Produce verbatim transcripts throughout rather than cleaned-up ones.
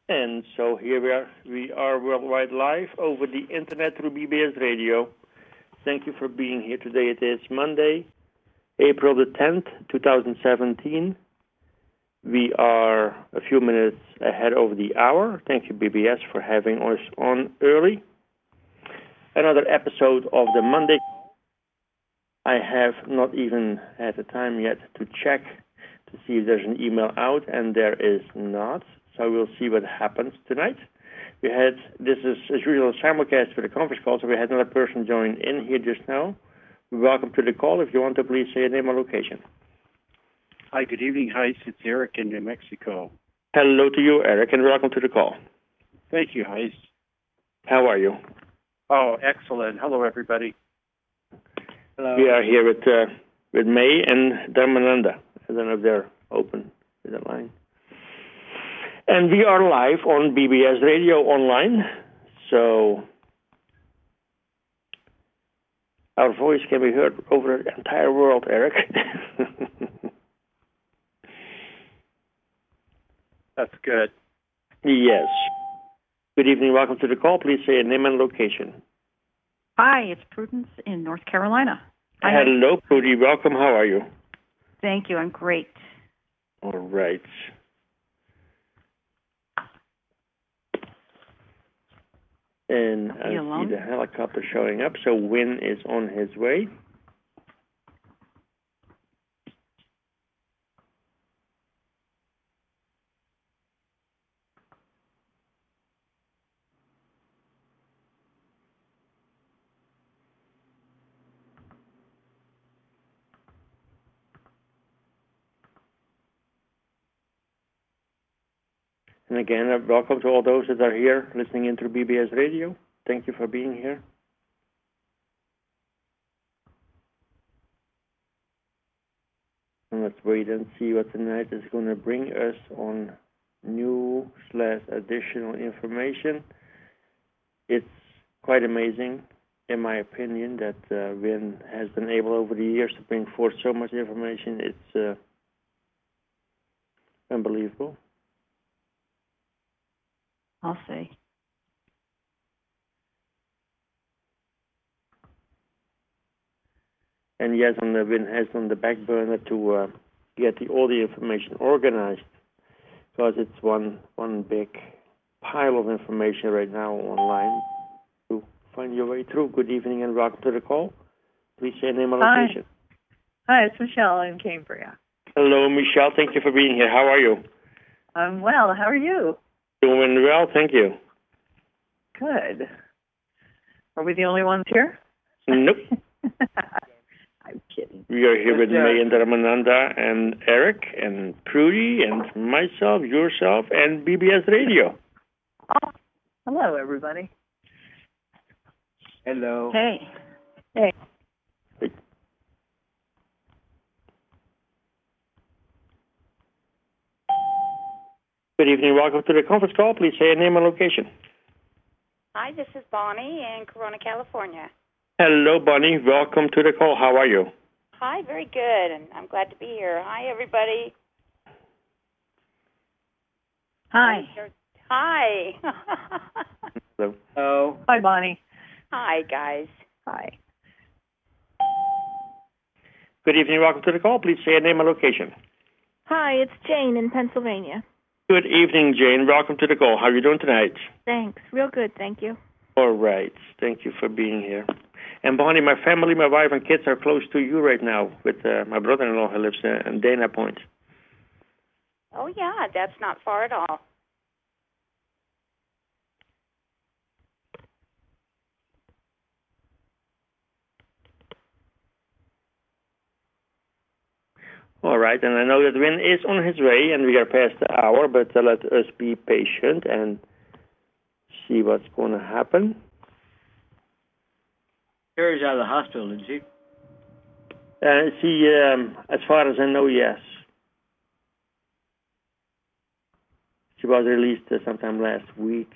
And so here we are. We are worldwide live over the internet through B B S Radio. Thank you for being here today. It is Monday, April the tenth, twenty seventeen. We are a few minutes ahead of the hour. Thank you, B B S, for having us on early. Another episode of the Monday. I have not even had the time yet to check to see if there's an email out, and there is not. So we'll see what happens tonight. We had, this is as usual, a simulcast for the conference call, so we had another person join in here just now. Welcome to the call. If you want to, please say your name and location. Hi, good evening, Heis. It's Eric in New Mexico. Hello to you, Eric, and welcome to the call. Thank you, Heis. How are you? Oh, excellent. Hello, everybody. Hello. We are here with uh, with May and Dharmananda. I don't know if they're open to the line. And we are live on B B S Radio online, so our voice can be heard over the entire world, Eric. That's good. Yes. Good evening. Welcome to the call. Please say your name and location. Hi, it's Prudence in North Carolina. Hi. Hello, Prudy. Welcome. How are you? Thank you. I'm great. All right. And I see the helicopter showing up, so Win is on his way. And again, uh, welcome to all those that are here listening into B B S Radio. Thank you for being here. And let's wait and see what tonight is going to bring us on new slash additional information. It's quite amazing, in my opinion, that uh, Win has been able over the years to bring forth so much information. It's uh, unbelievable. I'll see. And yes, on the Win has on the back burner to uh, get the, all the information organized, because it's one one big pile of information right now online to find your way through. Good evening and welcome to the call. Please say your name and location. Hi, Hi it's Michelle in Cambria. Hello, Michelle. Thank you for being here. How are you? I'm well. How are you? Doing well, thank you. Good. Are we the only ones here? Nope. I'm kidding. We are here with yeah. May and Dharmananda and Eric and Prudy and myself, yourself, and B B S Radio. Oh, hello, everybody. Hello. Hey. Hey. Hey. Good evening. Welcome to the conference call. Please say your name and location. Hi, this is Bonnie in Corona, California. Hello, Bonnie. Welcome to the call. How are you? Hi, very good, and I'm glad to be here. Hi, everybody. Hi. Hi. Hello. Hello. Hi, Bonnie. Hi, guys. Hi. Good evening. Welcome to the call. Please say your name and location. Hi, it's Jane in Pennsylvania. Good evening, Jane. Welcome to the call. How are you doing tonight? Thanks. Real good, thank you. All right. Thank you for being here. And Bonnie, my family, my wife, and kids are close to you right now with uh, my brother-in-law who lives uh, in Dana Point. Oh, yeah, that's not far at all. All right, and I know that Win is on his way, and we are past the hour, but uh, let us be patient and see what's going to happen. Carrie's out of the hospital, isn't she? Uh, see, um, as far as I know, yes. She was released uh, sometime last week.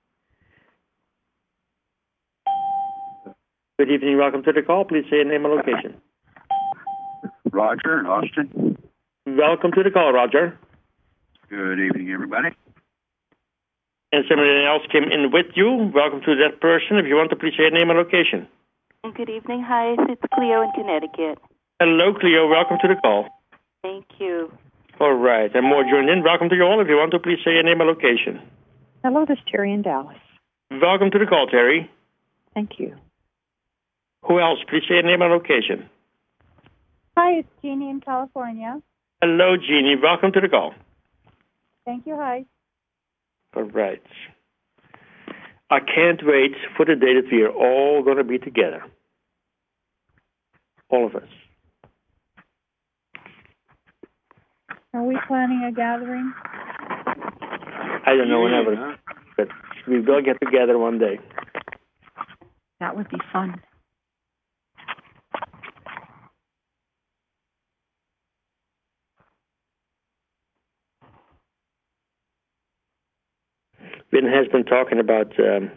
Good evening. Welcome to the call. Please say your name and location. Roger in Austin. Welcome to the call, Roger. Good evening, everybody. and somebody else came in with you, welcome to that person. If you want to, please say your name and location. Good evening. Hi, it's Cleo in Connecticut. Hello, Cleo. Welcome to the call. Thank you. All right. And more joined in. Welcome to you all. If you want to, please say your name and location. Hello, this is Terry in Dallas. Welcome to the call, Terry. Thank you. Who else? Please say your name and location. Hi, it's Jeannie in California. Hello, Jeannie. Welcome to the call. Thank you. Hi. All right. I can't wait for the day that we are all going to be together. All of us. Are we planning a gathering? I don't know whenever, huh? but we will get together one day. That would be fun. Ben has been talking about um,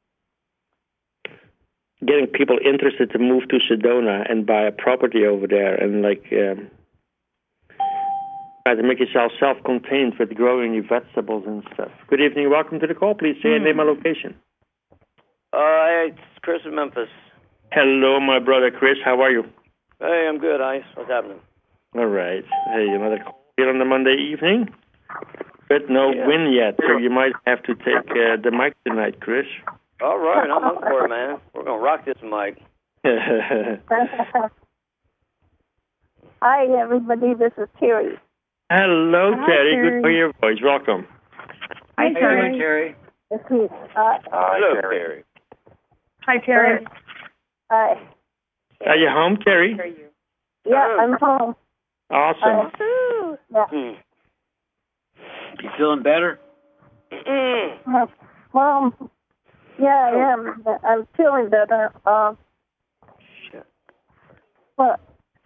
getting people interested to move to Sedona and buy a property over there and like um, try to make yourself self-contained with growing your vegetables and stuff. Good evening. Welcome to the call. Please say your name and location. Uh, it's Chris in Memphis. Hello, my brother Chris. How are you? Hey, I'm good, Ice. What's happening? All right. Hey, another call here on the Monday evening. But no Yeah. win yet, so you might have to take uh, the mic tonight, Chris. All right, I'm up for it, man. We're going to rock this mic. Hi, everybody. This is Terry. Hello, Hi, Terry. Terry. Good to hear your voice. Welcome. Hi, Terry. Hey, Terry. This is, uh, Hello, Terry. Hi, Terry. Hi. Are you home, Terry? Yeah, I'm home. Awesome. Uh, yeah. Mm. You feeling better? Mm. Uh, well, yeah, I am. I'm feeling better. Uh, Shit. but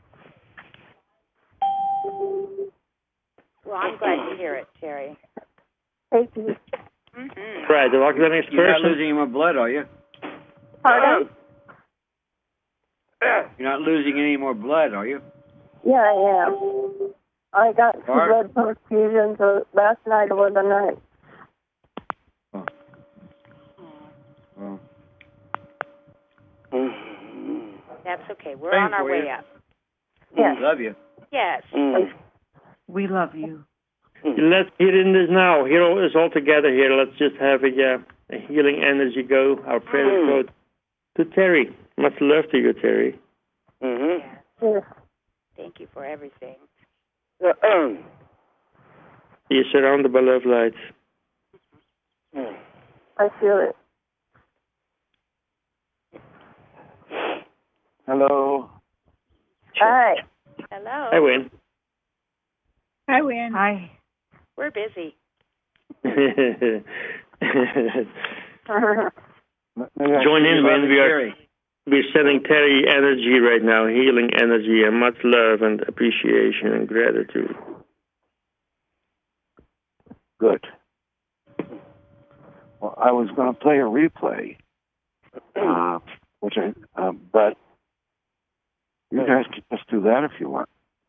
Well, I'm glad to hear it, Terry. thank you. Mm-hmm. Right, the welcome to the next You're not person. losing any more blood, are you? Pardon? You're not losing any more blood, are you? Yeah, I am. I got two Bart? blood transfusions uh, last night or the night. Oh. Well, That's okay. We're Praying on our for way you. up. Yeah. love you. Yes. Mm. We love you. Let's get in this now. Here is all together here. Let's just have a, uh, a healing energy go. Our prayers go to Terry. Much love to you, Terry. Mm-hmm. Yes. Thank you for everything. Uh-uh. You're surrounded by love light. I feel it. Hello. Hi. Hello. Hi, Wayne. Hi, Wynn. Hi. We're busy. Join in, Wayne. We are we're sending Terry energy right now, healing energy, and much love and appreciation and gratitude. Good. Well, I was going to play a replay, uh, which I, uh, but you guys can just do that if you want.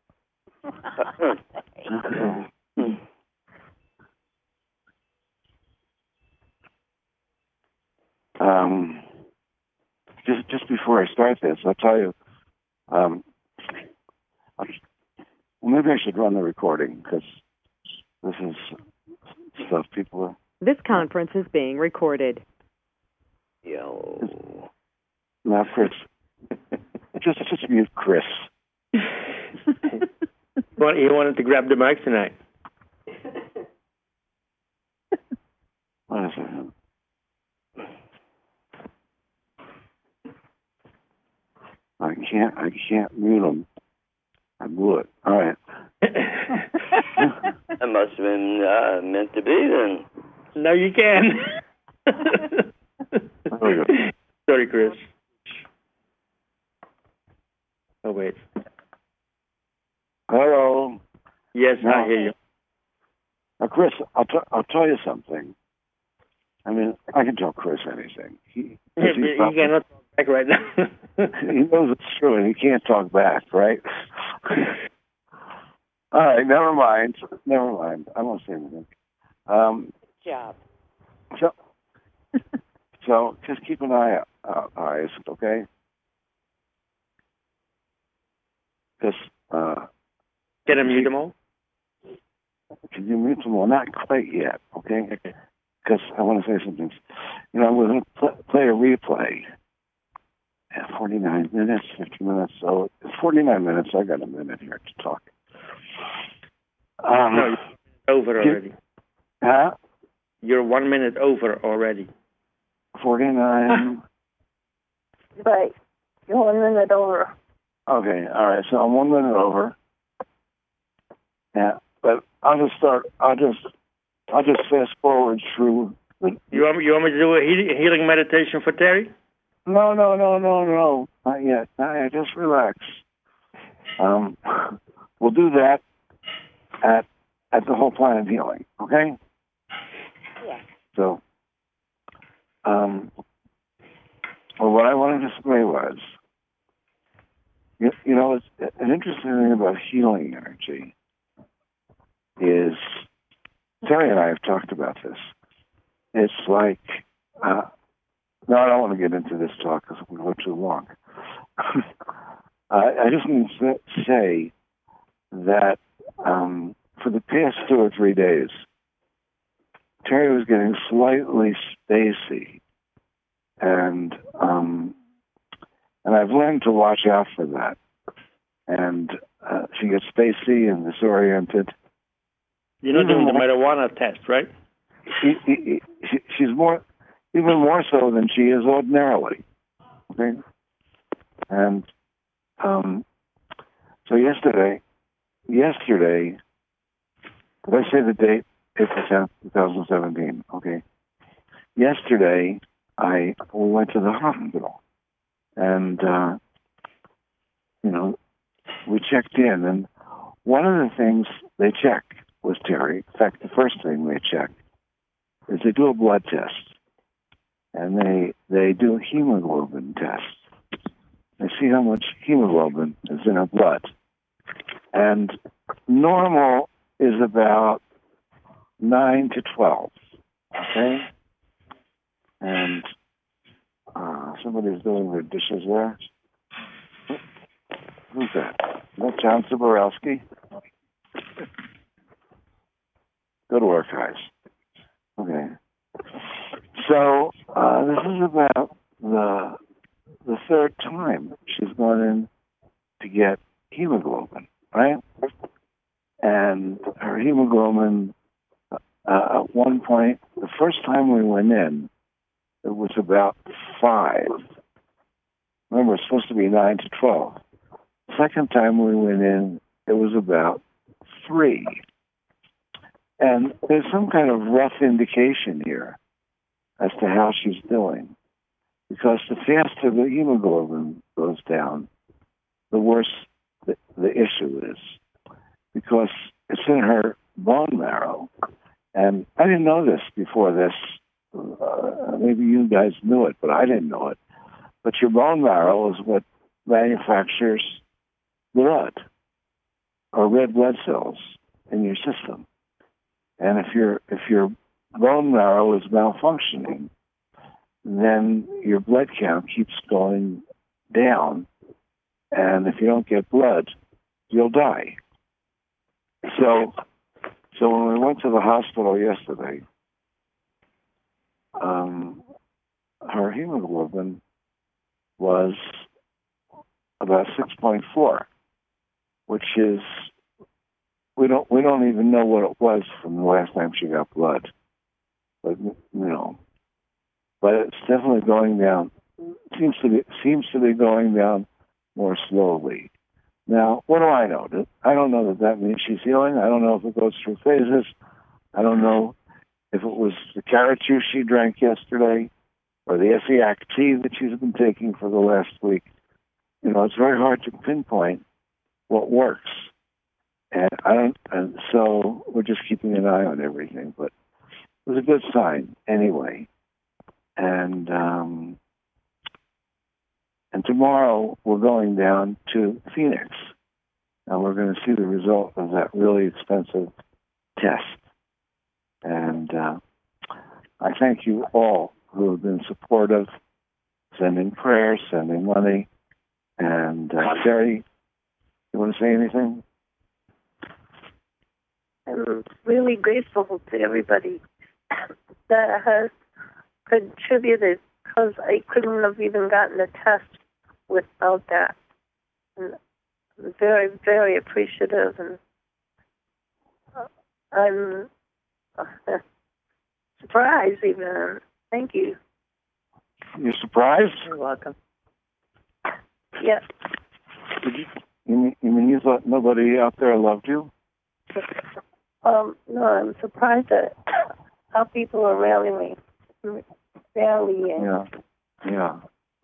um, just just before I start this, I'll tell you. Um, I'll, well, maybe I should run the recording because this is stuff people are. This conference is being recorded. Yo. Now, Chris, just just mute Chris. Well, he wanted to grab the mic tonight. What is it? I can't. I can't mute him. I blew it. All right. That must have been uh, meant to be then. No, you can. Sorry, Chris. Oh, wait. Hello. Yes, No. I hear you. Now, Chris, I'll, t- I'll tell you something. I mean, I can tell Chris anything. He, He cannot talk back right now. he knows it's true, and he can't talk back, right? All right, never mind. Never mind. I won't say anything. Um, Good job. So, so just keep an eye out, uh, eyes, okay? Because uh, Can I mute them all? Can you mute them all? Not quite yet, okay? Because I want to say something. You know, we're going to pl- play a replay at forty-nine minutes, fifty minutes. So it's forty-nine minutes. I got a minute here to talk. Um, no, you're over already. Huh? You're one minute over already. forty-nine. Right. You're one minute over. Okay, all right. So I'm one minute over. Yeah, but I'll just start. I'll just, I'll just fast forward through. The, you want me, you want me to do a he- healing meditation for Terry? No, no, no, no, no. Not yet. Not yet. Just relax. Um, we'll do that at at the whole planet healing. Okay. Yeah. So, um, well, what I wanted to say was, you, you know, it's an interesting thing about healing energy is, Terry and I have talked about this. It's like, uh, no, I don't want to get into this talk because we go too long. uh, I just need to say that um, for the past two or three days, Terry was getting slightly spacey, and um, and I've learned to watch out for that. And uh, she gets spacey and disoriented. You're not doing the marijuana test, right? She, she, she, she's more, even more so than she is ordinarily. Okay, and um, so yesterday, yesterday, did I say the date? April tenth, twenty seventeen. Okay. Yesterday, I we went to the hospital, and uh, you know, we checked in, and one of the things they check was Terry. In fact, the first thing they check is they do a blood test, and they they do a hemoglobin test. They see how much hemoglobin is in her blood, and normal is about nine to twelve. Okay, and uh, somebody's doing their dishes there. Who's that? Is that John Zaborowski? Good work, guys. Okay. So uh, this is about the the third time she's gone in to get hemoglobin, right? And her hemoglobin, uh, at one point, the first time we went in, it was about five. Remember, it's supposed to be nine to twelve. Second time we went in, it was about three. And there's some kind of rough indication here as to how she's doing. Because the faster the hemoglobin goes down, the worse the, the issue is. Because it's in her bone marrow. And I didn't know this before this. Uh, maybe you guys knew it, but I didn't know it. But your bone marrow is what manufactures blood or red blood cells in your system. And if your if your bone marrow is malfunctioning, then your blood count keeps going down. And if you don't get blood, you'll die. So, so when we went to the hospital yesterday, um, her hemoglobin was about six point four, which is we don't we don't even know what it was from the last time she got blood, but you know, but it's definitely going down. Seems to be seems to be going down more slowly. Now, what do I know? I don't know that that means she's healing. I don't know if it goes through phases. I don't know if it was the carrot juice she drank yesterday or the Essiac tea that she's been taking for the last week. You know, it's very hard to pinpoint what works. And I don't, and so we're just keeping an eye on everything, but it was a good sign anyway. And, um, and tomorrow we're going down to Phoenix, and we're going to see the result of that really expensive test. And uh, I thank you all who have been supportive, sending prayers, sending money. And uh, Terry, you want to say anything? I'm really grateful to everybody that has contributed, because I couldn't have even gotten a test without that. And I'm very, very appreciative, and uh, I'm uh, surprised even. Thank you. You're surprised? You're welcome. Yeah. Did you, you, mean, you mean you thought nobody out there loved you? Um, no, I'm surprised at how people are rallying. Rallying. Yeah. Yeah.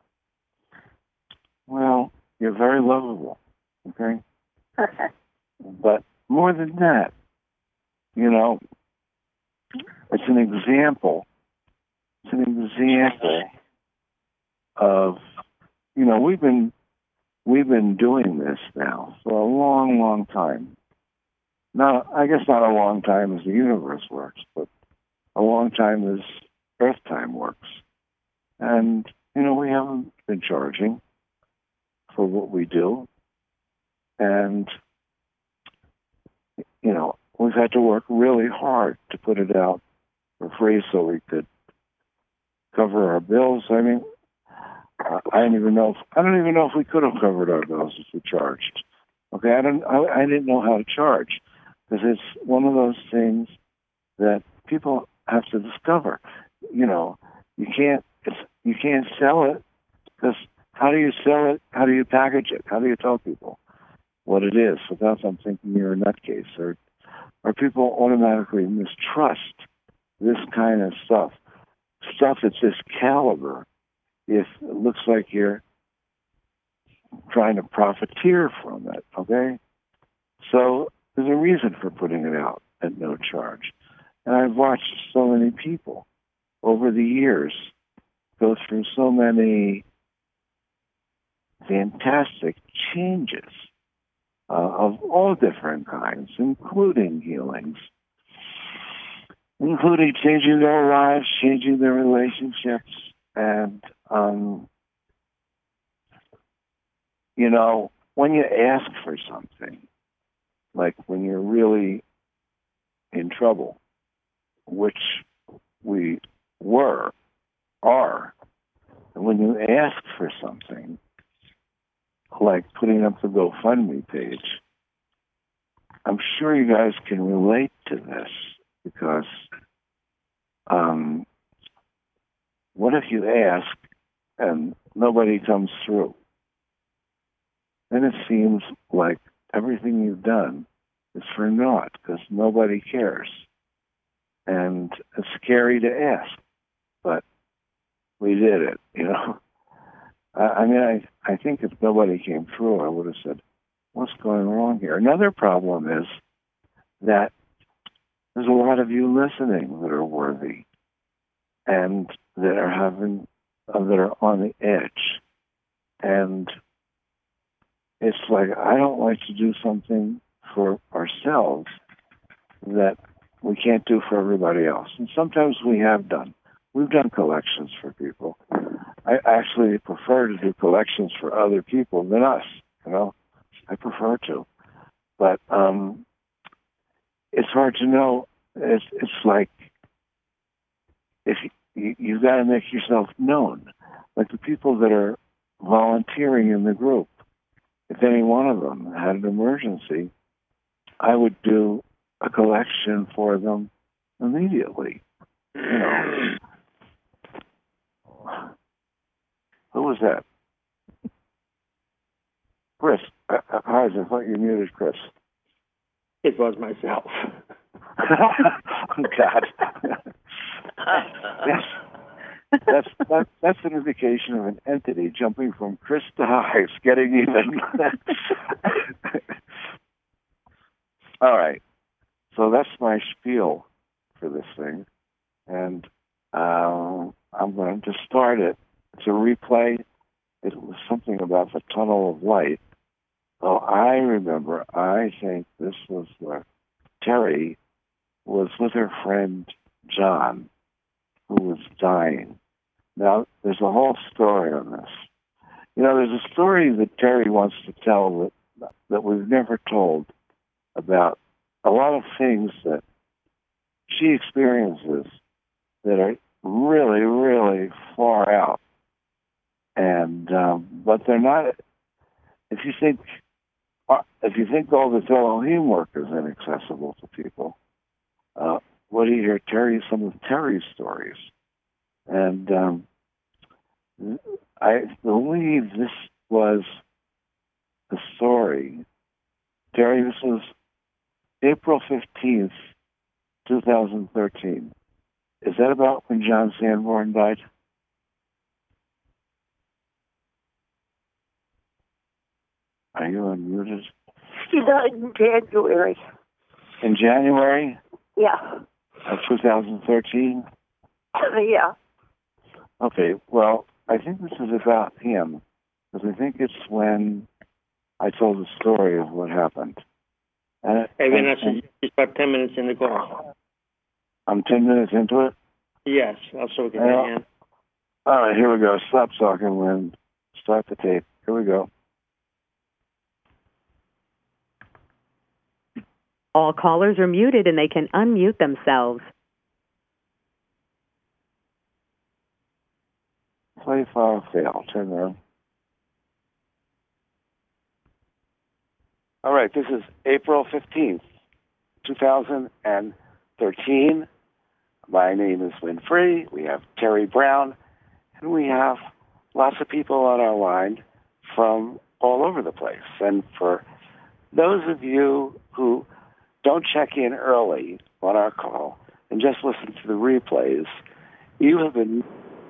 Well, you're very lovable, okay? But more than that, you know, it's an example. It's an example of, you know, we've been we've been doing this now for a long, long time. Now, I guess not a long time as the universe works, but a long time as Earth time works. And, you know, we haven't been charging for what we do. And, you know, we've had to work really hard to put it out for free so we could cover our bills. I mean, I don't even know if, I don't even know if we could have covered our bills if we charged. Okay, I don't. I, I didn't know how to charge, because it's one of those things that people have to discover. You know, you can't. It's, you can't sell it, because how do you sell it? How do you package it? How do you tell people what it is without them thinking you're a nutcase? Or, or people automatically mistrust this kind of stuff. Stuff that's this caliber, if it looks like you're trying to profiteer from it, okay? So there's a reason for putting it out at no charge. And I've watched so many people over the years go through so many fantastic changes uh, of all different kinds, including healings, including changing their lives, changing their relationships, and, um, you know, when you ask for something, like when you're really in trouble, which we were, are, and when you ask for something, like putting up the GoFundMe page, I'm sure you guys can relate to this, because um, what if you ask and nobody comes through? Then it seems like everything you've done is for naught, because nobody cares. And it's scary to ask, but we did it, you know. I mean, I, I think if nobody came through, I would have said, what's going wrong here? Another problem is that there's a lot of you listening that are worthy and that are having, uh, that are on the edge. And it's like, I don't like to do something for ourselves that we can't do for everybody else. And sometimes we have done. We've done collections for people. I actually prefer to do collections for other people than us, you know. I prefer to. But um, it's hard to know. It's, it's like, if you, you've got to make yourself known. Like the people that are volunteering in the group, if any one of them had an emergency, I would do a collection for them immediately. You know. Who was that? Chris. Uh, hi, I thought you muted Chris. It was myself. Oh, God. that's, that's, that, that's an indication of an entity jumping from Chris to highs, getting even. All right. So that's my spiel for this thing. And um, I'm going to start it. It's a replay. It was something about the tunnel of light. Oh, I remember, I think this was where Terry was with her friend John, who was dying. Now, there's a whole story on this. You know, there's a story that Terry wants to tell that, that we've never told about a lot of things that she experiences that are really, really far out. And, um, but they're not, if you think, if you think all the Elohim work is inaccessible to people, uh, what do you hear Terry, some of Terry's stories? And um, I believe this was the story. Terry, this was April fifteenth, twenty thirteen. Is that about when John Sanborn died? Are you unmuted? He died in January. In January? Yeah. Of two thousand thirteen? Yeah. Okay, well, I think this is about him, because I think it's when I told the story of what happened. And, Hey, and, Vanessa, and it's about ten minutes in the call. I'm ten minutes into it? Yes, also we can Well, hand. all right, here we go. Stop talking, Lynn. Start the tape. Here we go. All callers are muted and they can unmute themselves. Play file fail. Turn around. All right, this is April fifteenth, two thousand thirteen. My name is Lynn Free. We have Terry Brown, and we have lots of people on our line from all over the place. And for those of you who don't check in early on our call and just listen to the replays, you have been...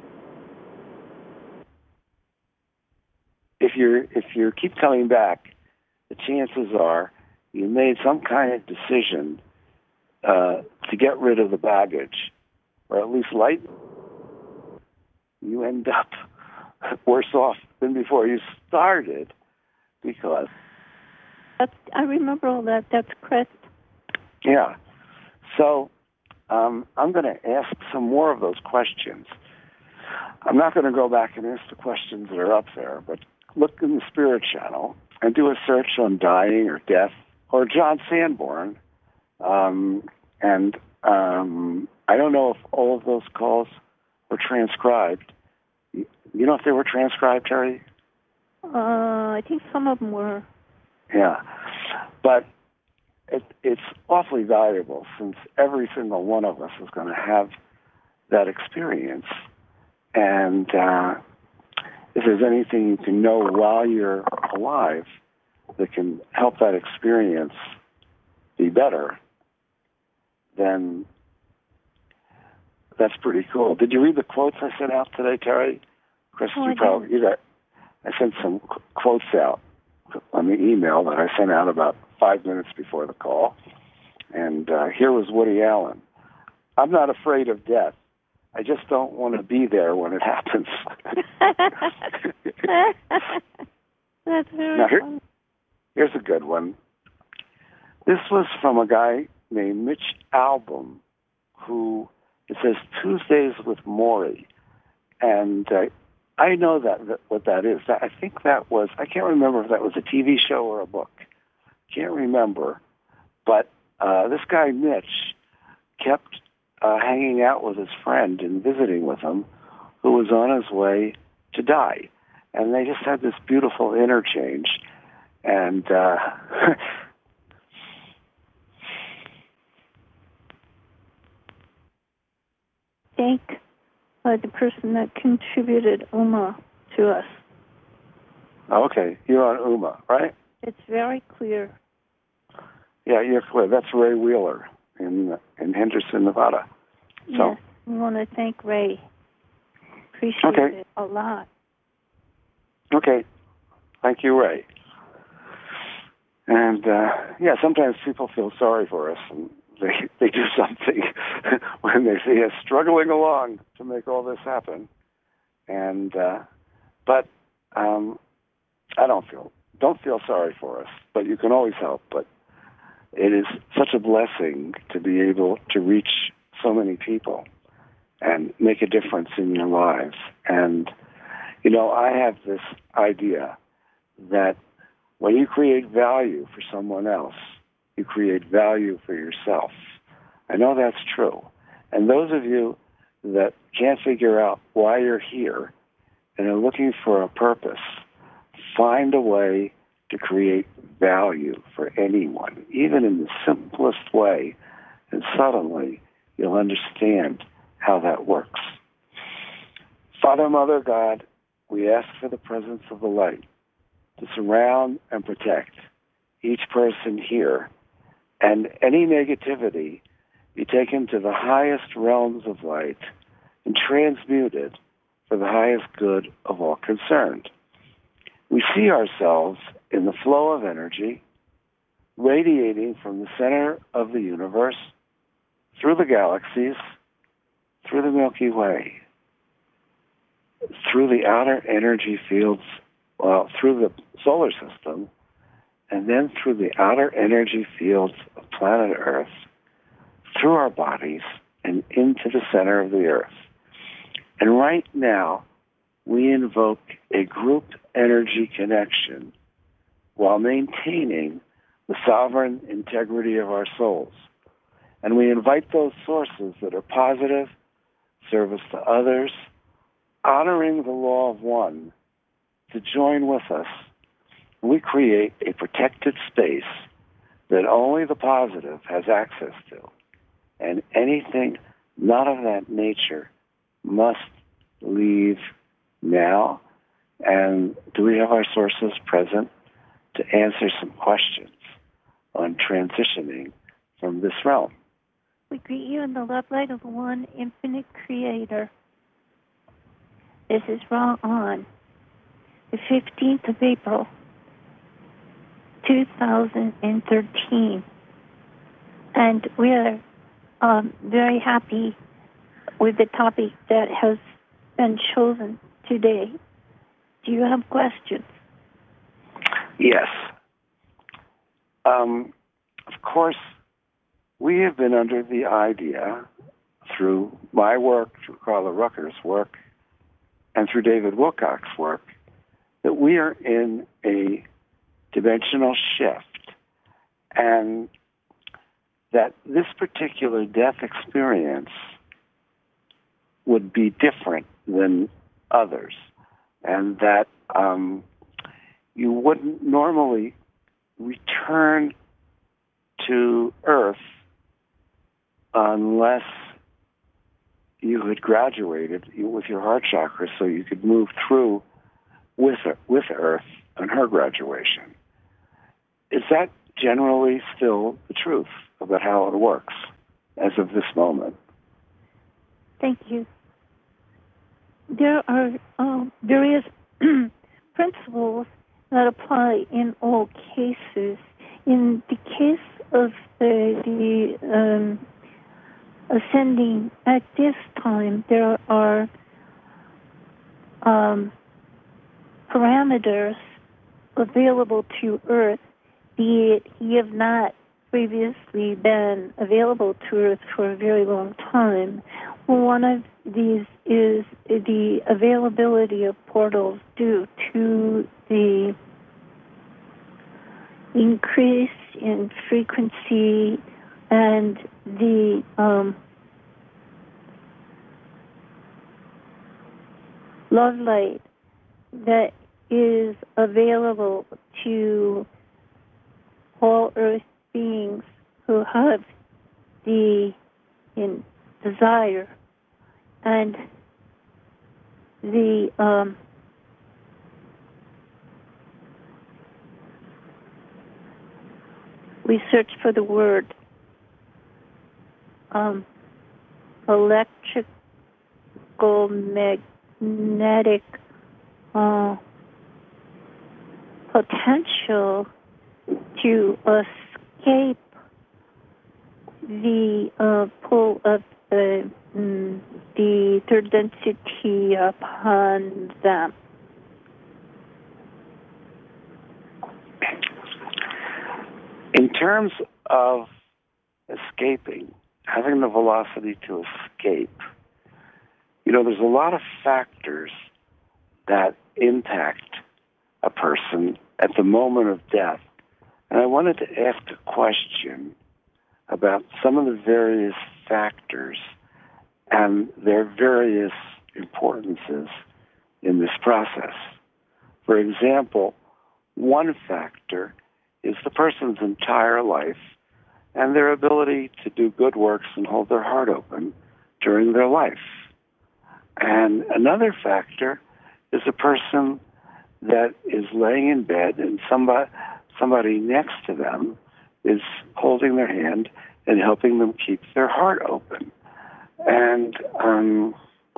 If you're if you keep coming back, the chances are you made some kind of decision uh, to get rid of the baggage, or at least light. You end up worse off than before you started, because That's, I remember all that. That's correct. yeah. So um, I'm going to ask some more of those questions. I'm not going to go back and ask the questions that are up there, but look in the Spirit Channel and do a search on dying or death or John Sanborn. Um, and um, I don't know if all of those calls were transcribed. You know if they were transcribed, Terry? Uh, I think some of them were. Yeah. But it, it's awfully valuable, since every single one of us is going to have that experience. And uh, if there's anything you can know while you're alive that can help that experience be better, then that's pretty cool. Did you read the quotes I sent out today, Terry? Chris, Oh, you I probably, you got, I sent some qu- quotes out on the email that I sent out about five minutes before the call. And uh, here was Woody Allen. I'm not afraid of death. I just don't want to be there when it happens. That's very now, here, funny. here's a good one. This was from a guy named Mitch Albom, who, it says Tuesdays with Maury. And uh, I know that, that what that is. That, I think that was, I can't remember if that was a T V show or a book. Can't remember. But uh, this guy, Mitch, kept uh, hanging out with his friend and visiting with him, who was on his way to die. And they just had this beautiful interchange. And uh, Thank uh, the person that contributed Uma to us. okay, you're on Uma, right? It's very clear. Yeah, you're clear. That's Ray Wheeler in in Henderson, Nevada. So, Yes, we want to thank Ray. Appreciate Okay. it a lot. okay. Thank you, Ray. And, uh, yeah, sometimes people feel sorry for us, and they, they do something when they see us struggling along to make all this happen. And, uh, but um, I don't feel, don't feel sorry for us, but you can always help. But it is such a blessing to be able to reach so many people. and make a difference in your lives. And, you know, I have this idea that when you create value for someone else, you create value for yourself. I know that's true. And those of you that can't figure out why you're here and are looking for a purpose, find a way to create value for anyone, even in the simplest way, and suddenly you'll understand how that works. Father, Mother, God, we ask for the presence of the light to surround and protect each person here, and any negativity be taken to the highest realms of light and transmuted for the highest good of all concerned. We see ourselves in the flow of energy radiating from the center of the universe, through the galaxies, through the Milky Way, through the outer energy fields, well, through the solar system, and then through the outer energy fields of planet Earth, through our bodies, and into the center of the Earth. And right now, we invoke a group energy connection while maintaining the sovereign integrity of our souls. And we invite those sources that are positive, service to others, honoring the law of one, to join with us. We create a protected space that only the positive has access to. And anything not of that nature must leave now. And do we have our sources present to answer some questions on transitioning from this realm? We greet you in the love light of the one infinite creator. This is Ra on the fifteenth of April, two thousand thirteen. And we are um, very happy with the topic that has been chosen today. Do you have questions? Yes. Um, of course, we have been under the idea, through my work, through Carla Rucker's work, and through David Wilcox's work, that we are in a dimensional shift, and that this particular death experience would be different than others, and that um, you wouldn't normally return to Earth unless you had graduated with your heart chakra so you could move through with with Earth on her graduation. Is that generally still the truth about how it works as of this moment? Thank you. There are um, various principles that apply in all cases. In the case of the, the um, ascending at this time, there are um, parameters available to Earth, be it you have not previously been available to Earth for a very long time. One of these is the availability of portals due to the increase in frequency and the um, love light that is available to all Earth beings who have the in, desire, and the um, we search for the word um, electrical magnetic uh, potential to escape the uh, pull of the, mm, the third density upon them. In terms of escaping, having the velocity to escape, you know, there's a lot of factors that impact a person at the moment of death. And I wanted to ask a question about some of the various factors and their various importances in this process. For example, one factor is the person's entire life and their ability to do good works and hold their heart open during their life. And another factor is a person that is laying in bed and somebody, somebody next to them is holding their hand and helping them keep their heart open. And um,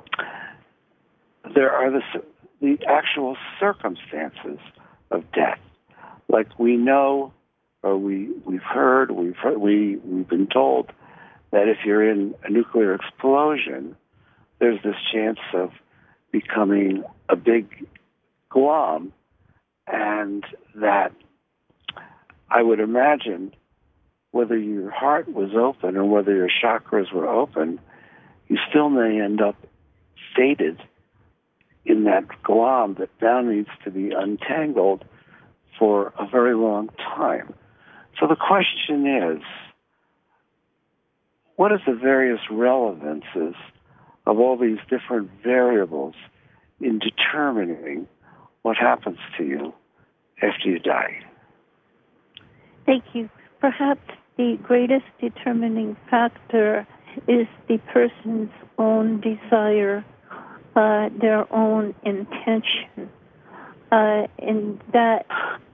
there are the, the actual circumstances of death. Like we know, or we, we've heard, we've heard, we, we've been told that if you're in a nuclear explosion, there's this chance of becoming a big glom, and that I would imagine whether your heart was open or whether your chakras were open, you still may end up fated in that glom that now needs to be untangled for a very long time. So the question is, what is the various relevances of all these different variables in determining what happens to you after you die? Thank you. Perhaps the greatest determining factor is the person's own desire, uh, their own intention, uh, and that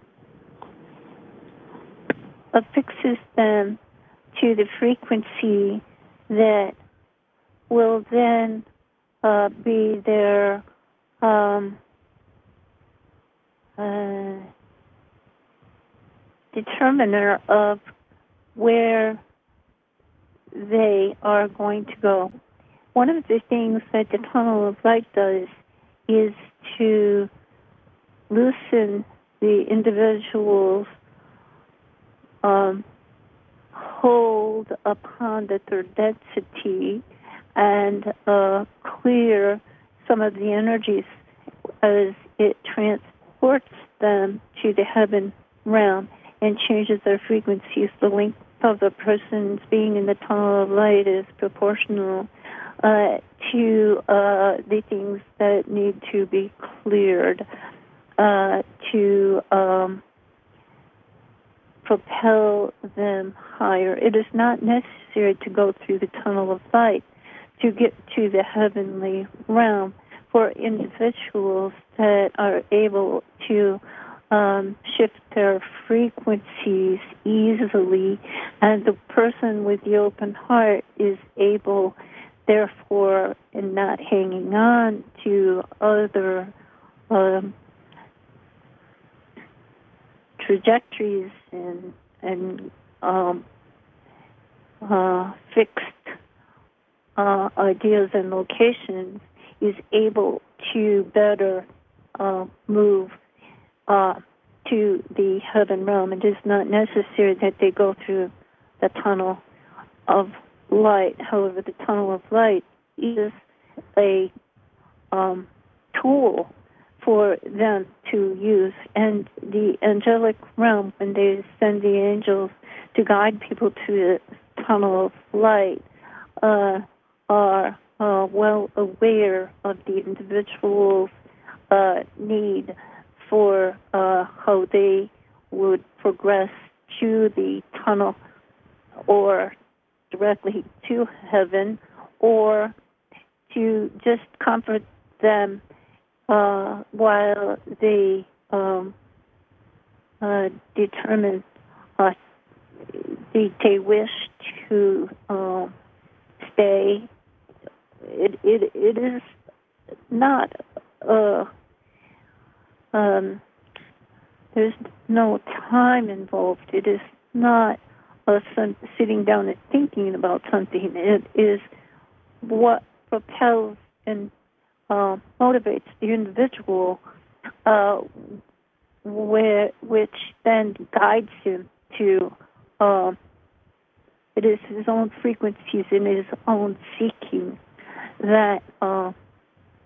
affixes them to the frequency that will then uh, be their um, uh, determiner of where they are going to go. One of the things that the tunnel of light does is to loosen the individual's um, hold upon the third density and uh, clear some of the energies as it transports them to the heaven realm and changes their frequencies. The length of the person's being in the tunnel of light is proportional uh, to uh, the things that need to be cleared uh, to um, propel them higher. It is not necessary to go through the tunnel of light to get to the heavenly realm for individuals that are able to um, shift their frequencies easily, and the person with the open heart is able, therefore, in not hanging on to other um, trajectories and and um, uh, fixed uh, ideas and locations, is able to better uh, move uh, to the heaven realm. It is not necessary that they go through the tunnel of light. However, the tunnel of light is a um, tool for them to use. And the angelic realm, when they send the angels to guide people to the tunnel of light, uh, are uh, well aware of the individual's uh, need for uh, how they would progress to the tunnel or directly to heaven, or to just comfort them uh, while they um, uh, determine uh, they, they wish to uh, stay. It, it, it is not uh, um, there's no time involved. It is not uh, some, sitting down and thinking about something. It is what propels and uh, motivates the individual, uh, where, which then guides him to, uh, it is his own frequencies and his own seeking that uh,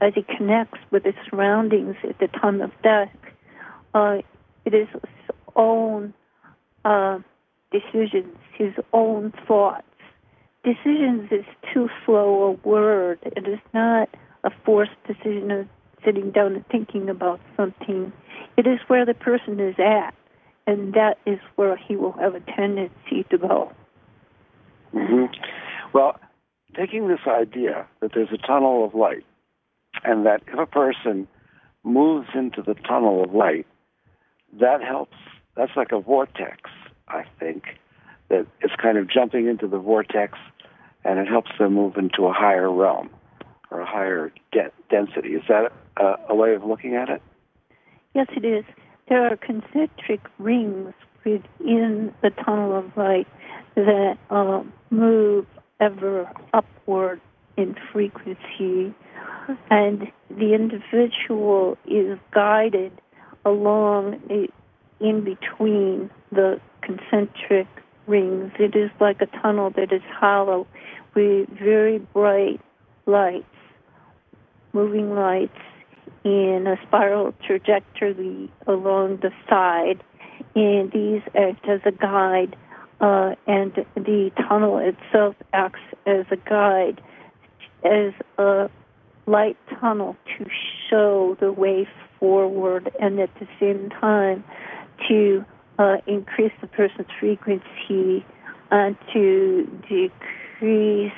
as he connects with his surroundings at the time of death, uh, it is his own uh, decisions, his own thoughts. Decisions is too slow a word. It is not a forced decision of sitting down and thinking about something. It is where the person is at, and that is where he will have a tendency to go. Mm-hmm. Well, taking this idea that there's a tunnel of light, and that if a person moves into the tunnel of light, that helps. That's like a vortex, I think, that it's kind of jumping into the vortex, and it helps them move into a higher realm or a higher de- density. Is that a, a way of looking at it? Yes, it is. There are concentric rings within the tunnel of light that uh, move ever upward in frequency, and the individual is guided along a, in between the concentric rings. It is like a tunnel that is hollow with very bright lights, moving lights in a spiral trajectory along the side, and these act as a guide, uh, and the tunnel itself acts as a guide, as a light tunnel to show the way forward, and at the same time to uh, increase the person's frequency and to decrease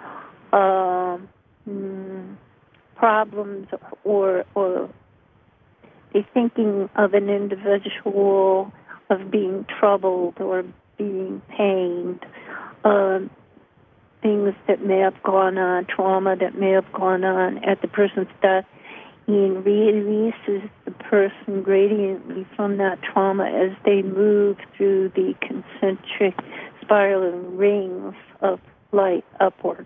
um, mm, problems or or the thinking of an individual of being troubled or being pained, um, things that may have gone on, trauma that may have gone on at the person's death, and releases the person gradiently from that trauma as they move through the concentric spiraling rings of light upward.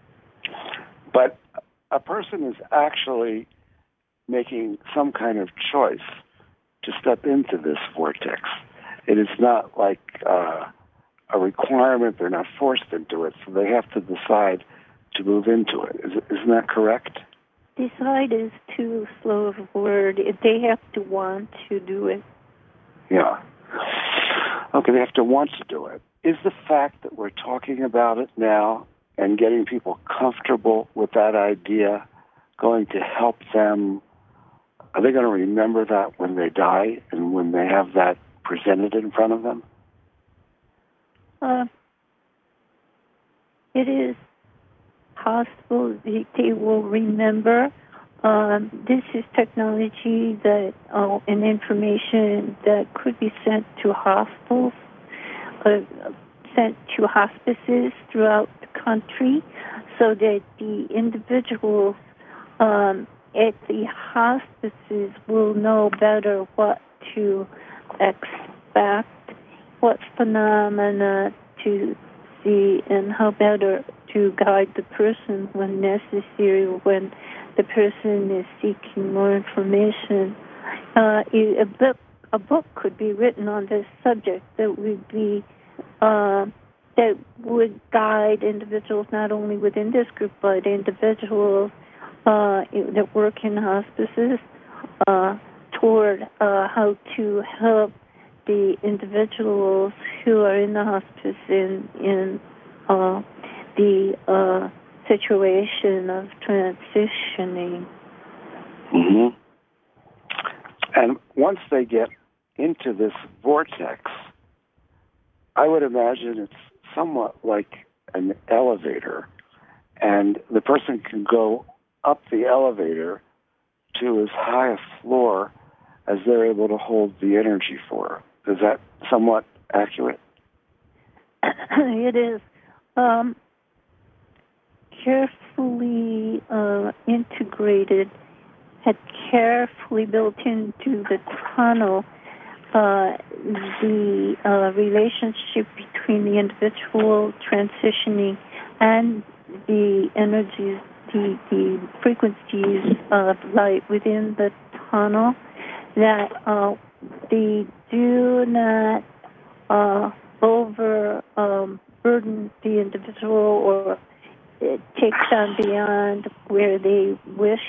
But a person is actually making some kind of choice to step into this vortex. It is not like uh, a requirement. They're not forced into it, so they have to decide to move into it. Is, isn't that correct? Decide is too slow of a word. They have to want to do it. Yeah. Okay, they have to want to do it. Is the fact that we're talking about it now and getting people comfortable with that idea going to help them? Are they going to remember that when they die and when they have that presented in front of them? Uh, it is possible that they will remember. Um, this is technology that uh, and information that could be sent to hospitals, uh, sent to hospices throughout the country, so that the individuals um, at the hospices will know better what to expect, what phenomena to see, and how better to guide the person when necessary, when the person is seeking more information. Uh, a book, a book could be written on this subject that would be uh, that would guide individuals not only within this group but individuals uh, that work in hospices uh, toward uh, how to help the individuals who are in the hospice in in uh, the uh, situation of transitioning. Mm-hmm. And once they get into this vortex, I would imagine it's somewhat like an elevator, and the person can go up the elevator to as high a floor as they're able to hold the energy for. Is that somewhat accurate? It is. Um, carefully uh, integrated, had carefully built into the tunnel uh, the uh, relationship between the individual transitioning and the energies, the, the frequencies of light within the tunnel, that uh, they do not uh, over um, burden the individual or it takes them beyond where they wish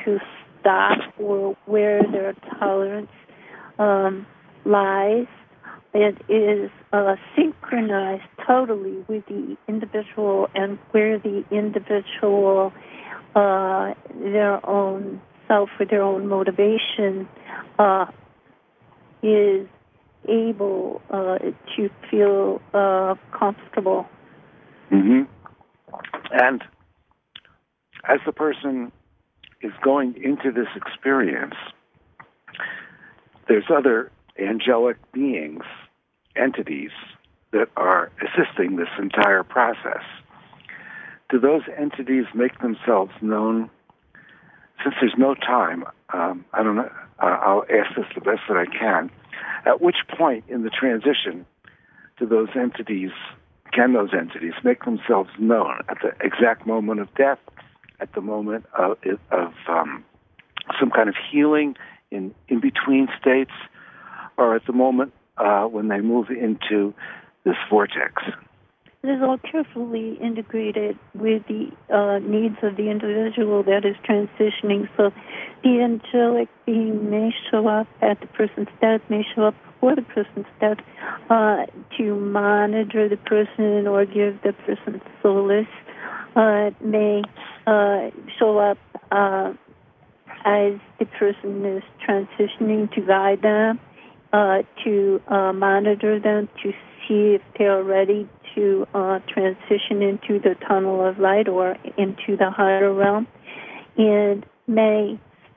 to stop or where their tolerance um, lies. It is uh, synchronized totally with the individual and where the individual, uh, their own self or their own motivation uh, is able uh, to feel uh, comfortable. Mm-hmm. And as the person is going into this experience, there's other angelic beings, entities, that are assisting this entire process. Do those entities make themselves known? Since there's no time, um, I don't know, uh, I'll ask this the best that I can. At which point in the transition do those entities, can those entities make themselves known? At the exact moment of death, at the moment of, of um, some kind of healing in, in between states, or at the moment uh, when they move into this vortex? It is all carefully integrated with the uh, needs of the individual that is transitioning. So the angelic being may show up at the person's death, may show up before the person's death uh, to monitor the person or give the person solace, uh, may uh, show up uh, as the person is transitioning to guide them, uh, to uh, monitor them, to see if they are ready to uh, transition into the tunnel of light or into the higher realm, and may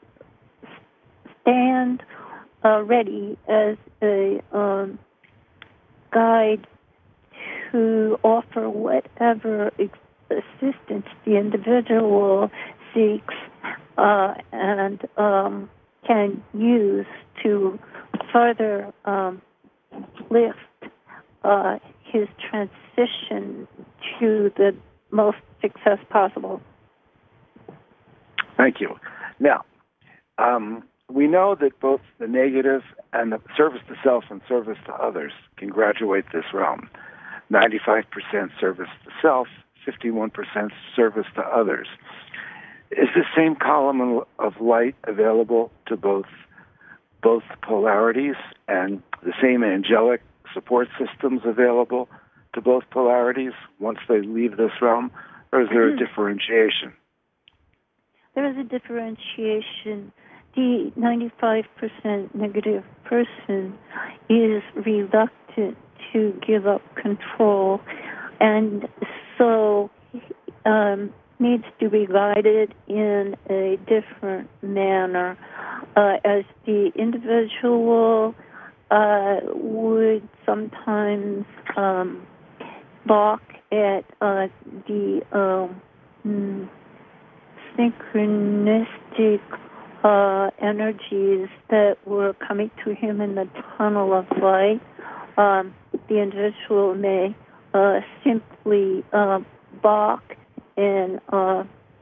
stand uh, ready as a um, guide to offer whatever ex- assistance the individual seeks uh, and um, can use to further um, lift uh, his transition to the most success possible. Thank you. Now, um, we know that both the negative and the service to self and service to others can graduate this realm. ninety-five percent service to self, fifty-one percent service to others. Is the same column of light available to both both polarities, and the same angelic support systems available to both polarities once they leave this realm, or is there a differentiation? There is a differentiation. The ninety-five percent negative person is reluctant to give up control, and so um, needs to be guided in a different manner, uh, as the individual uh, would sometimes um, balk at uh, the um, mm, synchronistic uh, energies that were coming to him in the tunnel of light. Um, the individual may uh, simply uh, balk and uh,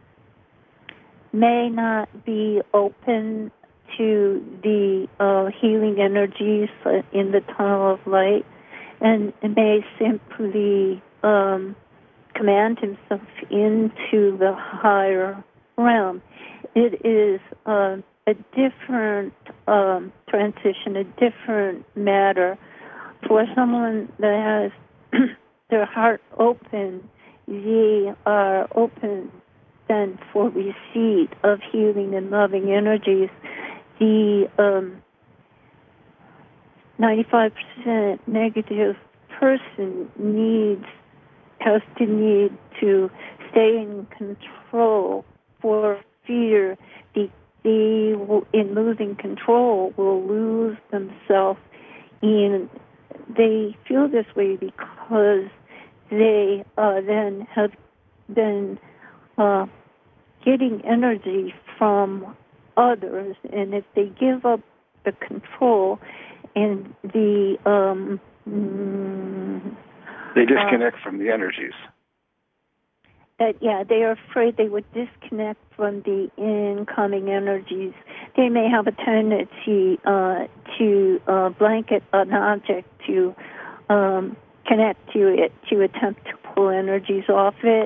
may not be open to the uh, healing energies in the tunnel of light, and may simply um, command himself into the higher realm. It is uh, a different um, transition, a different matter. For someone that has their heart open, they are open then for receipt of healing and loving energies. The um, ninety-five percent negative person needs, has to need to stay in control for fear they, they will, in losing control, will lose themselves. And they feel this way because they uh, then have been uh, getting energy from others, and if they give up the control and the um, mm, they disconnect uh, from the energies. That yeah, they are afraid they would disconnect from the incoming energies. They may have a tendency uh, to uh, blanket an object, to um, connect to it, to attempt to pull energies off it,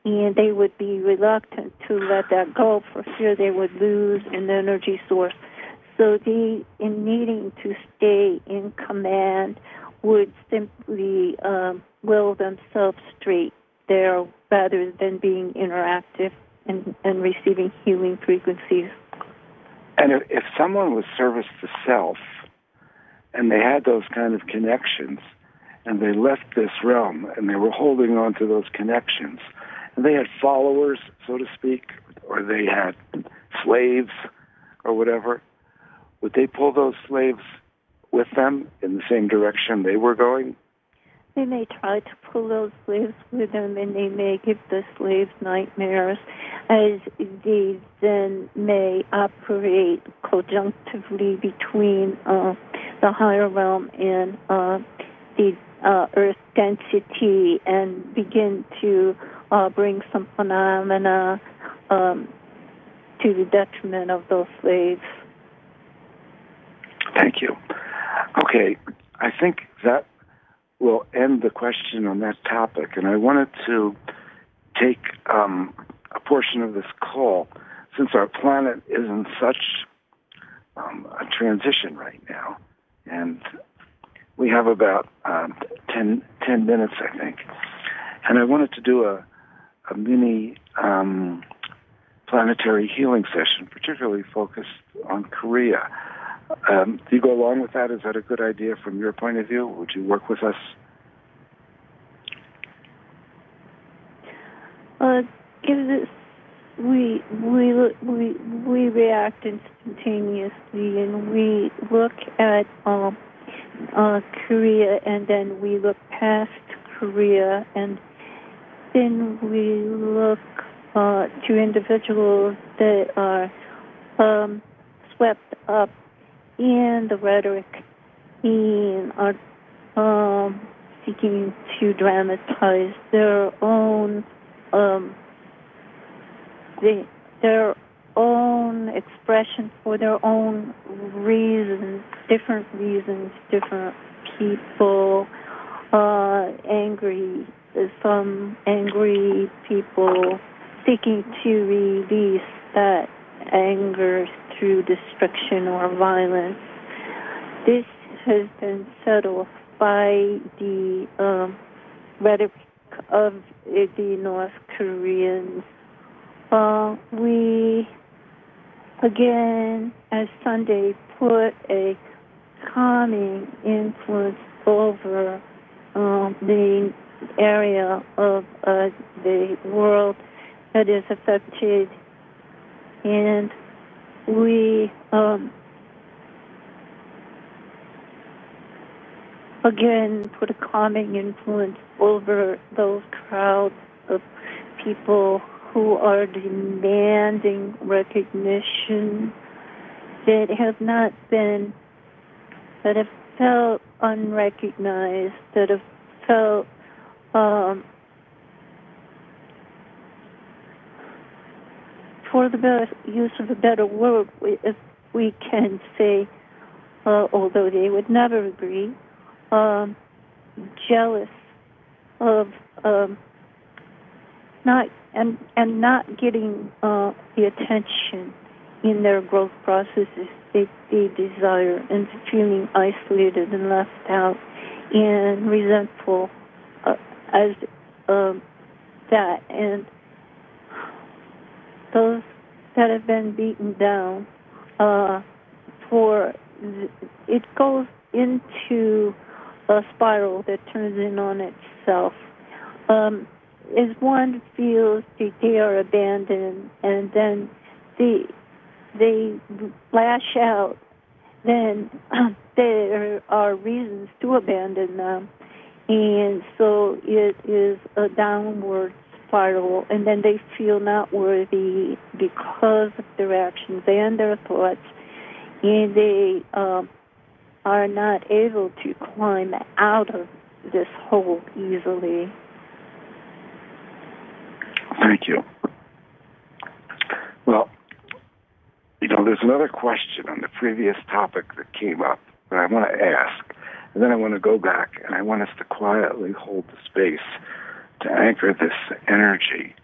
and they would be reluctant to let that go for fear they would lose an energy source. So they, in needing to stay in command, would simply um, will themselves straight there rather than being interactive and, and receiving healing frequencies. And if, if someone was service to self and they had those kind of connections and they left this realm and they were holding on to those connections and they had followers, so to speak, or they had slaves or whatever, would they pull those slaves with them in the same direction they were going? They may try to pull those slaves with them, and they may give the slaves nightmares, as they then may operate conjunctively between uh, the higher realm and uh, the uh, earth density and begin to uh, bring some phenomena um, to the detriment of those slaves. Thank you. Okay, I think that will end the question on that topic, and I wanted to take um, a portion of this call, since our planet is in such um, a transition right now, and we have about um, ten, ten minutes, I think, and I wanted to do a, a mini um, planetary healing session, particularly focused on Korea. Um, do you go along with that? Is that a good idea from your point of view? Would you work with us? Uh, give this. We we we we react instantaneously, and we look at um, uh, Korea, and then we look past Korea, and then we look uh, to individuals that are um, swept up in the rhetoric and are um, seeking to dramatize their own um, the, their own expression for their own reasons, different reasons, different people, uh, angry, some angry people seeking to release that anger through destruction or violence. This has been set off by the um, rhetoric of the North Koreans. Uh, we, again, as Sunday, put a calming influence over um, the area of uh, the world that is affected, and we um, again put a calming influence over those crowds of people who are demanding recognition, that have not been, that have felt unrecognized, that have felt um, for the best use of a better word, if we can say, uh, although they would never agree, um, jealous of um, not and and not getting uh, the attention in their growth processes they, they desire, and feeling isolated and left out and resentful uh, as um, that, and those that have been beaten down, uh, for it goes into a spiral that turns in on itself. Um, as one feels that they are abandoned, and then they they lash out, then there are reasons to abandon them, and so it is a downward spiral, and then they feel not worthy because of their actions and their thoughts, and they um, are not able to climb out of this hole easily. Thank you. Well, you know, there's another question on the previous topic that came up that I want to ask, and then I want to go back, and I want us to quietly hold the space to anchor this energy.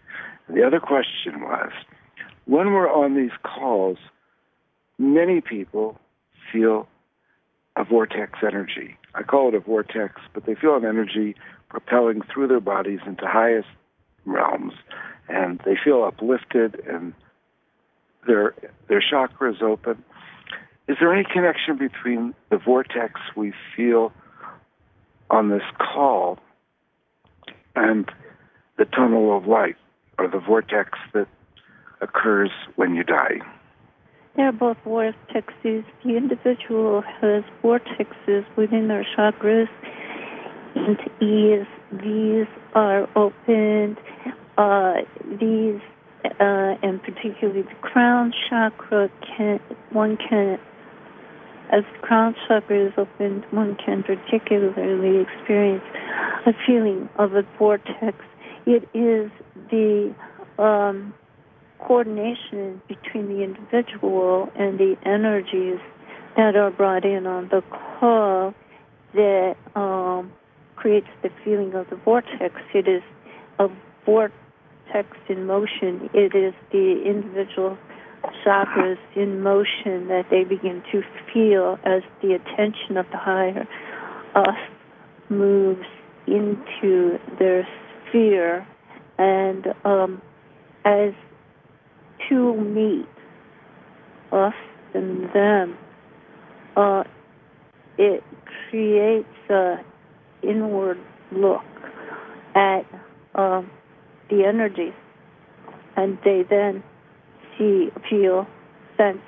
The other question was, when we're on these calls, many people feel a vortex energy. I call it a vortex, but they feel an energy propelling through their bodies into highest realms, and they feel uplifted, and their their chakras open. Is there any connection between the vortex we feel on this call and the tunnel of light, or the vortex that occurs when you die? They're both vortexes. The individual has vortexes within their chakras, and these, these are opened. Uh, these, uh, and particularly the crown chakra, can one can, as the crown chakra is opened, one can particularly experience a feeling of a vortex. It is the um, coordination between the individual and the energies that are brought in on the call that um, creates the feeling of the vortex. It is a vortex in motion. It is the individual chakras in motion that they begin to feel as the attention of the higher us moves into their sphere, and um, as two meet, us and them, uh, it creates a inward look at um, the energies, and they then see, feel, sense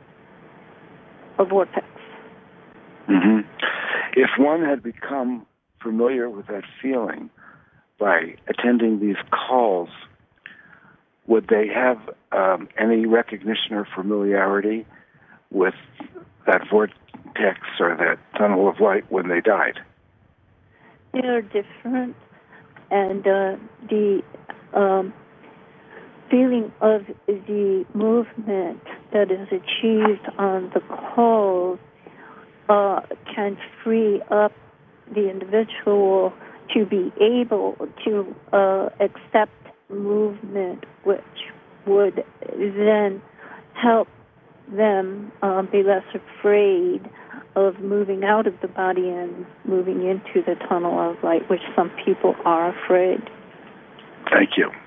a vortex. Mm-hmm. If one had become familiar with that feeling by attending these calls, would they have um, any recognition or familiarity with that vortex or that tunnel of light when they died? They are different, and uh, the um, feeling of the movement that is achieved on the calls uh, can free up the individual to be able to uh, accept movement, which would then help them uh, be less afraid of moving out of the body and moving into the tunnel of light, which some people are afraid. Thank you.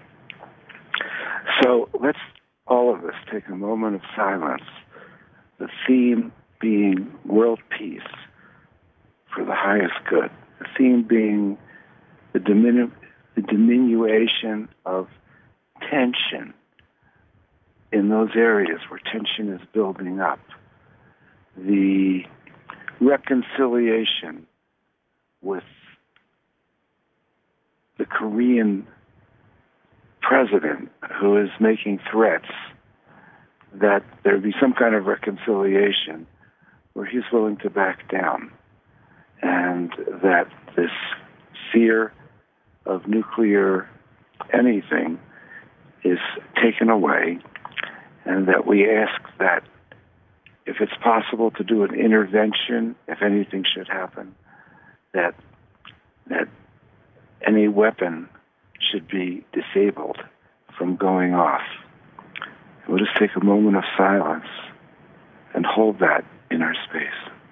So let's, all of us, take a moment of silence, the theme being world peace for the highest good, the theme being the, diminu- the diminution of tension in those areas where tension is building up, the reconciliation with the Korean president who is making threats that there be some kind of reconciliation where he's willing to back down, and that this fear of nuclear anything is taken away, and that we ask that if it's possible to do an intervention, if anything should happen, that that any weapon should be disabled from going off. We'll just take a moment of silence and hold that in our space.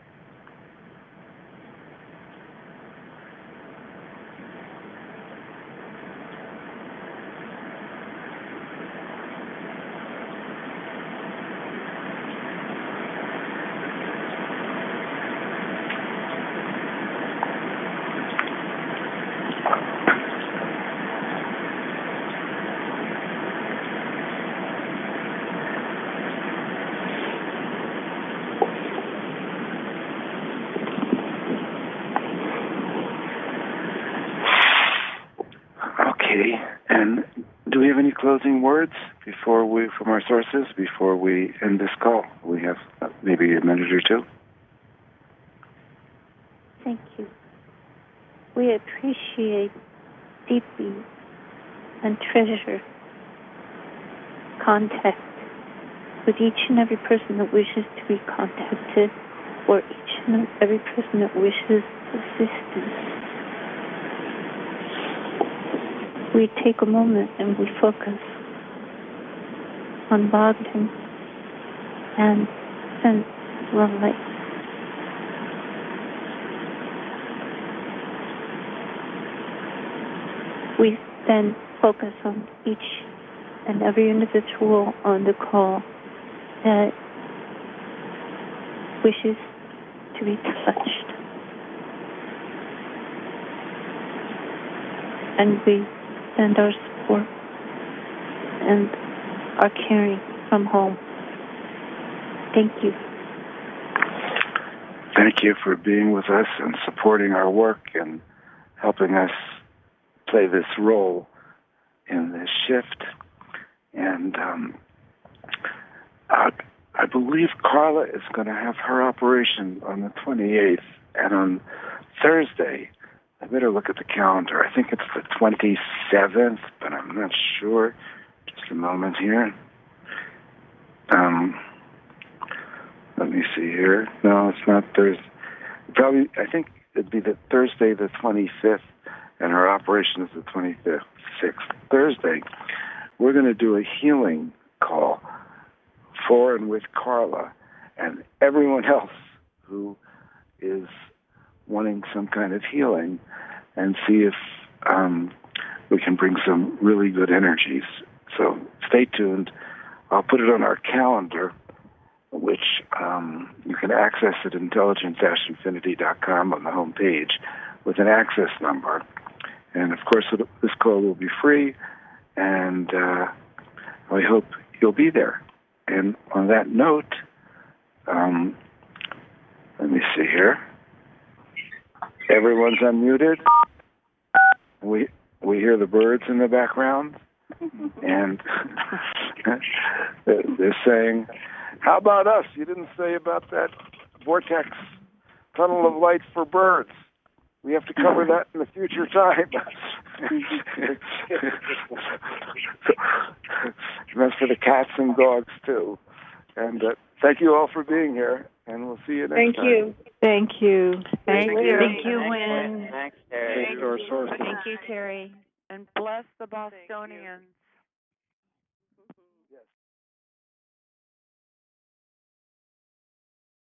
And do we have any closing words before we, from our sources, before we end this call? We have uh, maybe a minute or two. Thank you. We appreciate deeply and treasure contact with each and every person that wishes to be contacted, or each and every person that wishes assistance. We take a moment and we focus unbogged him and sent love light. We then focus on each and every individual on the call that wishes to be touched. And we send our support and our caring from home. Thank you. Thank you for being with us and supporting our work and helping us play this role in this shift. And um, I, I believe Carla is going to have her operation on the twenty-eighth, and on Thursday, I better look at the calendar. I think it's the twenty-seventh, but I'm not sure. Just a moment here. Um, let me see here. No, it's not Thursday. Probably, I think it'd be the Thursday, the twenty-fifth, and her operation is the twenty-fifth, sixth. Thursday, we're going to do a healing call for and with Carla and everyone else who is wanting some kind of healing, and see if um, we can bring some really good energies. So stay tuned. I'll put it on our calendar, which um, you can access at intelligence dash infinity dot com on the home page with an access number. And, of course, it, this call will be free, and uh, I hope you'll be there. And on that note, um, let me see here. Everyone's unmuted. We we hear the birds in the background, and they're saying, "How about us? You didn't say about that vortex tunnel of light for birds. We have to cover that in a future time." That's for the cats and dogs too. And uh, thank you all for being here, and we'll see you next Thank time. you. Thank you. Thank you. Thank you, Wynn. Thanks, Terry. Thank you, Terry. And bless the Bostonians.